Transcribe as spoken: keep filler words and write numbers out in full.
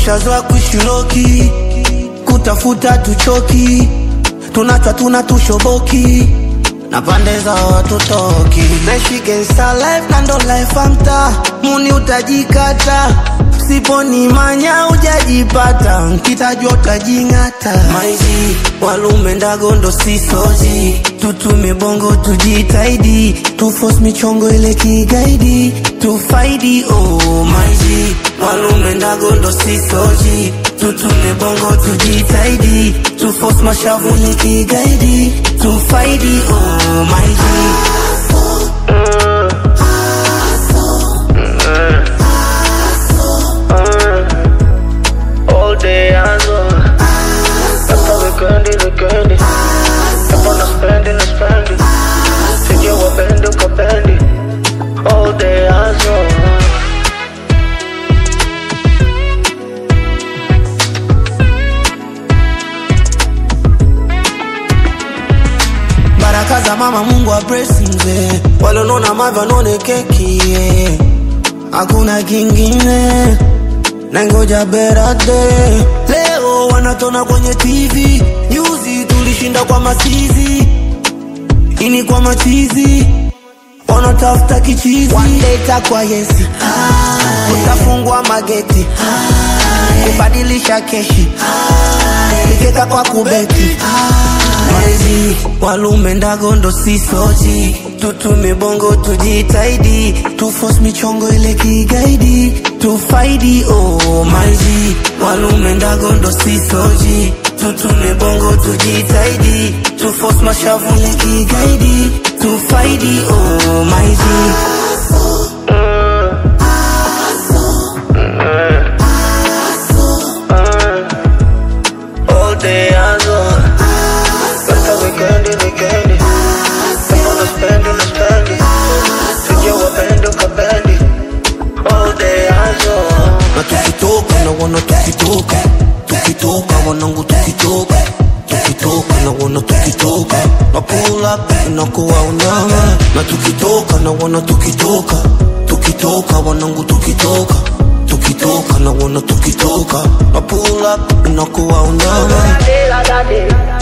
tushazoa kuishiroki, kutafuta tuchoki, tunatwa tunatushoboki, na pande za watu toki. Naishi gangsta life na ndo life amta, muni utajikata, siponi manya ujajipata, nkitajua utajingata. Maizi, walume ndago ndo sisoji, tutume bongo tujitaidi, tuforce michongo ile kigaidi, tufaidi oh. Maizi, walume ndago ndo sisoji, tutume bongo tujitaidi, tuforce mashavu ile kigaidi, tufaidi oh. Maizi baraka za mama Mungu wa blessings, walonona mava none keki, hakuna kingine, nangoja berade. Leo wanatona kwenye T V, nyuzi tulishinda kwa masizi, ini kwa machizi, wanatafuta kichizi. One day takwa yesi, utafungwa mageti, kubadilisha keshi, nikeka kwa kubeti. Maizi, walume ndago ndo sisoji, tutume bongo tujitaidi, tuforce michongo ile kigaidi, tufaidi oh. Maizi, walume ndago ndo sisoji, tutume bongo tujitaidi, tuforce mashavu ile kigaidi, tufaidi oh. Maizi all day azo, weekendi weekendi, kama spendi na spendi, tujia wapendo kapendi, all day azo. Na tukitoka na wana tukitoka, tukitoka wanangu tukitoka, tukitoka na wana tukitoka, na pull up na kuwa unyama. Na tukitoka na wana tukitoka, tukitoka wanangu tukitoka, tukitoka na wana tukitoka, na pull up na kuwa unyama.